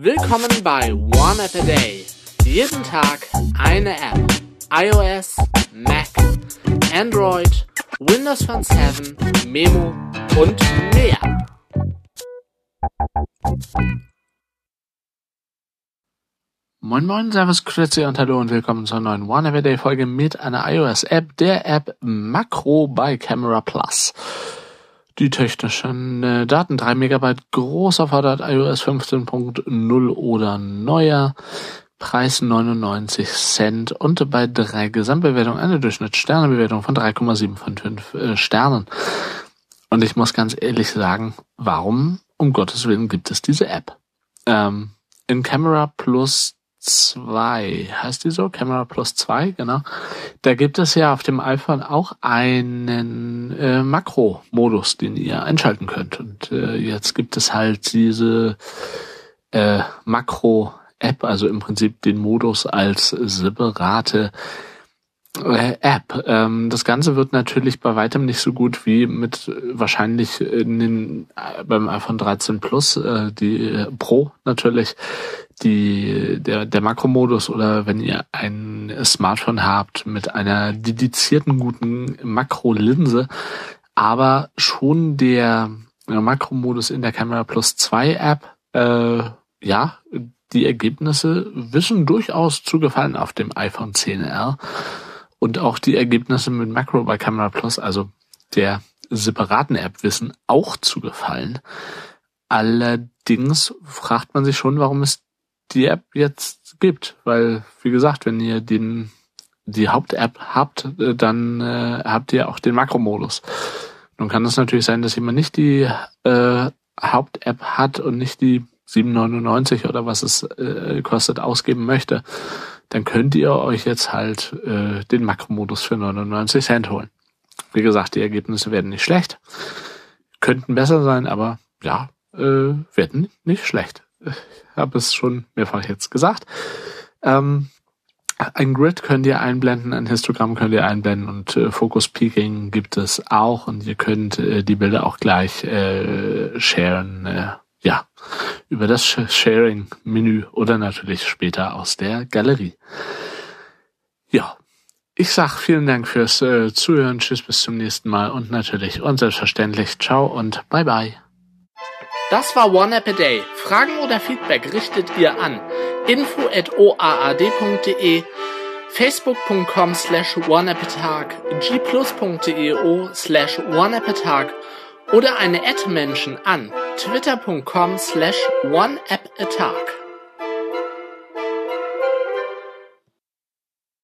Willkommen bei One App a Day. Jeden Tag eine App. iOS, Mac, Android, Windows Phone 7, Memo und mehr. Moin moin, servus, grüezi und hallo und willkommen zur neuen One App a Day Folge mit einer iOS-App, der App Makro bei Camera Plus. Die technischen Daten 3 MB groß erfordert, iOS 15.0 oder neuer, Preis 99 Cent und bei 3 Gesamtbewertungen eine Durchschnittssternebewertung von 3,7 von 5 Sternen. Und ich muss ganz ehrlich sagen, warum um Gottes Willen gibt es diese App? In Camera Plus 2, heißt die so? Camera Plus 2, genau. Da gibt es ja auf dem iPhone auch einen Makro-Modus, den ihr einschalten könnt. Und jetzt gibt es halt diese Makro-App, also im Prinzip den Modus als separate App. Das Ganze wird natürlich bei weitem nicht so gut wie mit wahrscheinlich beim iPhone 13 Plus, die Pro natürlich, der Makromodus, oder wenn ihr ein Smartphone habt mit einer dedizierten guten Makrolinse, aber schon der Makromodus in der Camera Plus 2 App, die Ergebnisse wissen durchaus zu gefallen auf dem iPhone XR. Und auch die Ergebnisse mit Makro bei Camera Plus, also der separaten App, wissen auch zu gefallen. Allerdings fragt man sich schon, warum es die App jetzt gibt. Weil, wie gesagt, wenn ihr die Haupt-App habt, dann habt ihr auch den Makromodus. Nun kann es natürlich sein, dass jemand nicht die Haupt-App hat und nicht die 7,99 oder was es kostet ausgeben möchte. Dann könnt ihr euch jetzt halt den Makromodus für 99 Cent holen. Wie gesagt, die Ergebnisse werden nicht schlecht. Könnten besser sein, aber ja, werden nicht schlecht. Ich habe es schon mehrfach jetzt gesagt. Ein Grid könnt ihr einblenden, ein Histogramm könnt ihr einblenden und Focus Peaking gibt es auch. Und ihr könnt die Bilder auch gleich sharen, über das Sharing-Menü oder natürlich später aus der Galerie. Ja, ich sag vielen Dank fürs Zuhören. Tschüss, bis zum nächsten Mal und natürlich und selbstverständlich ciao und bye bye. Das war One App a Day. Fragen oder Feedback richtet ihr an info@oaad.de, facebook.com/oneappatag, gplus.io/oneappatag oder eine @Menschen an twitter.com/oneappatag.